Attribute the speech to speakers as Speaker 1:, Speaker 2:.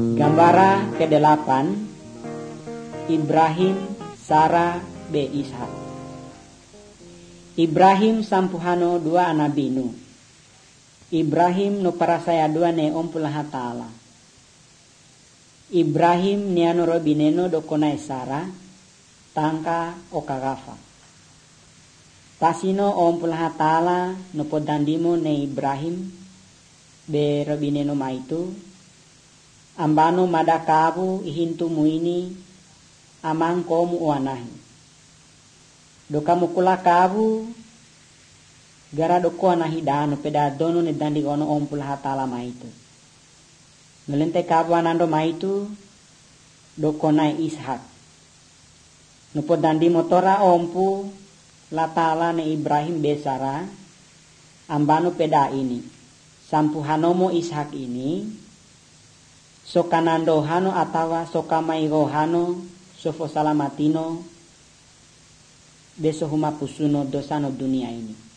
Speaker 1: Gambara ke-8, Ibrahim, Sara, be Ishak. Ibrahim sampuhano dua anak binu. Ibrahim no parasaya dua ne ompulah ta'ala. Ibrahim niano robineno dokona Sara, tangka okagafa. Pasino ompulah ta'ala no podandimo ne Ibrahim, be robineno maitu. Ambano madakabu ihintu muini amang komu uanahi. Doka mukula kabu gara doko anahi dano peda dono ne dandi gono ompul hatala maitu. Ngelente kabu anando maitu doko nai Ishak. Nupo dandi motora ompu latala ne Ibrahim besara ambano peda ini. Sampuhanomo Ishak ini sokanando hano atawa sokamaigo hano sofo salamatino beso huma pusuno dosano dunia ini.